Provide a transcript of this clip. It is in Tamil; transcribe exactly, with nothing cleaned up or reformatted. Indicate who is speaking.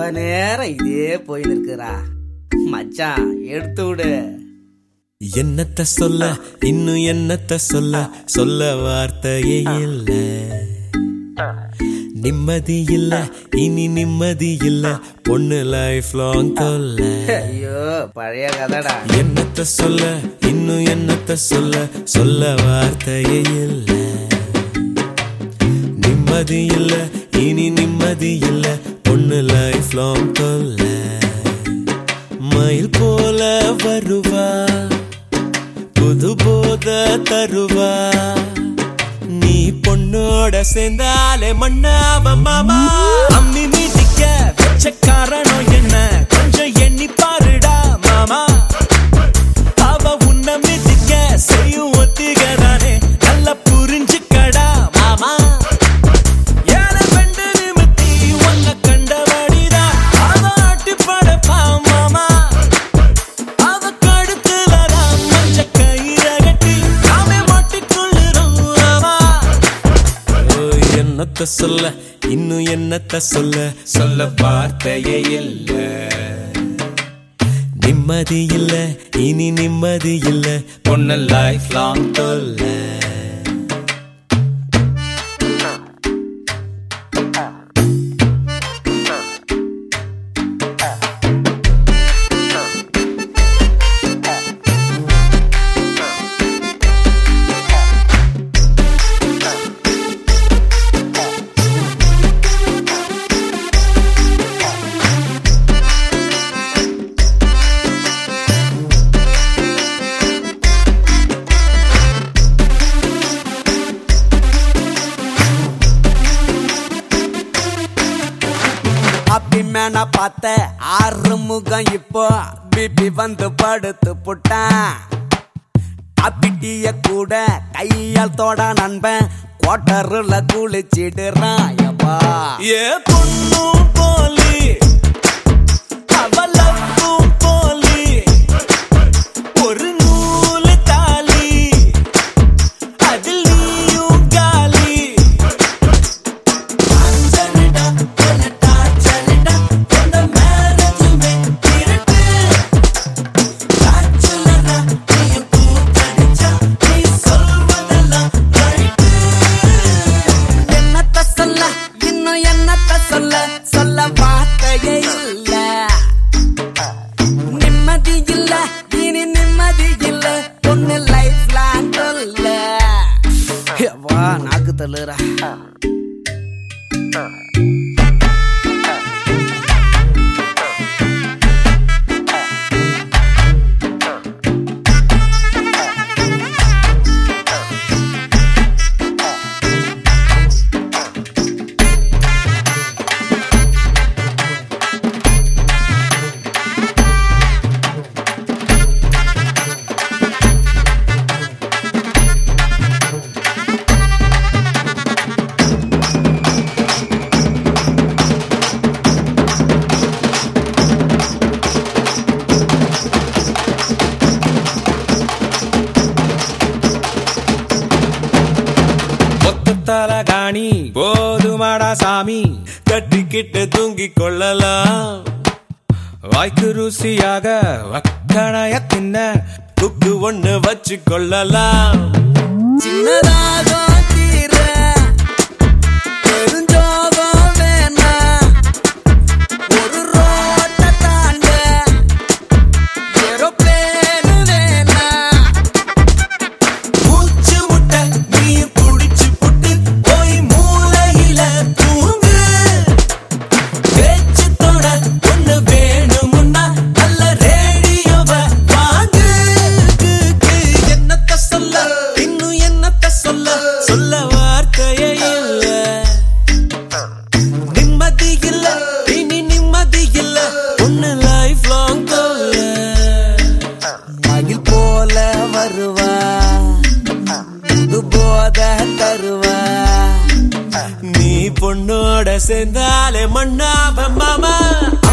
Speaker 1: நேரம் இதே போயின்னு இருக்குறா. மச்சான் எடுத்து விடு.
Speaker 2: என்னத்த சொல்ல இன்னும் என்னத்த சொல்ல சொல்ல வார்த்தையே இல்ல. நிம்மதி இல்ல இனி நிம்மதி இல்ல பொண்ணு லைஃப் லாங் தொல்ல.
Speaker 1: ஐயோ பழைய கதடா.
Speaker 2: என்னத்த சொல்ல இன்னும் என்னத்த சொல்ல சொல்ல வார்த்தையே இல்ல. நிம்மதி இல்ல இனி நிம்மதி இல்ல பொண்ணு லைஃப் லாங் தொல்ல. மயில் போல வருவா புது போத தருவா. நீ பொண்ணோட சேர்ந்தாலே மண்ணாவ மாமா. அம்மி மீதிக்க வச்ச காரணம் என்ன கொஞ்சம் எண்ணி பாருடா மாமா. அவ உன்ன மீதிக்க செய்யும் ஒத்திகதானே நல்ல புரிஞ்சுக்கடா மாமா. ஏழ பெண்டு நிமித்தி ஒன்ன கண்டபடிதா அவ ஆட்டி படப்பா மாமா. அவ கடுத்துலதா மஞ்ச கயிறகட்டி நாமே மாட்டிக்கொள்ளுறோம் மாமா. என்னத்த சொல்ல இன்னும் என்னத்த சொல்ல சொல்ல வார்த்தையே இல்ல. நிம்மதி இல்ல இனி நிம்மதி இல்ல பொண்ணு லைஃப் லாங் தொல்ல.
Speaker 1: அப்படி மேனா பார்த்த ஆறு முகம் இப்போ பிபி வந்து படுத்து புட்டான். அப்பிட்டிய கூட கையால் தோட நண்பன் கோட்டருல குளிச்சிடுறான். யப்பா
Speaker 2: ஏ பொண்ணும் போலி அவளும் போலி ஒரு நூலு தாலி அதில் நீயும் காலி.
Speaker 1: சொல்ல வார்த்தையே இல்ல. நிம்மதி இல்ல இனி நிம்மதி இல்ல பொண்ணு லைஃப் லாங் தொல்ல. வா நாக்கு தள்ளுறா.
Speaker 2: தலகாணி போதுமாடா சாமி கட்டிக்கிட்டு தூங்கிக் கொள்ளலாம். வாய்க்கு ருசியாக வக்கணைய தின்ன துக்கு ஒண்ணு வச்சு கொள்ளலாம்.
Speaker 1: சின்னதாக தீர தெரிஞ்சோகம் வேணா ஒரு ரோட்ட தாண்ட ஏரோப்ளேனு வேணா.
Speaker 2: மூச்சு முட்டை நீ குடிச்சு புட்டு போய் மூளையில தூங்கு. பேச்சு தோட ஒண்ணு வேணுமுன்னா நல்ல ரேடியோவ வாங்கு. என்னத்த சொல்ல இன்னும் என்னத்த சொல்ல சொல்ல வார்த்தையே இல்ல. நிம்மதி இல்ல இனி நிம்மதி இல்ல ஒண்ணு லைஃப் லாங் தொல்ல.
Speaker 1: மயில் போல வருவா புது போத தருவா.
Speaker 2: நீ பொண்ணோட சேர்ந்தாலே மண்ணாப மாமா.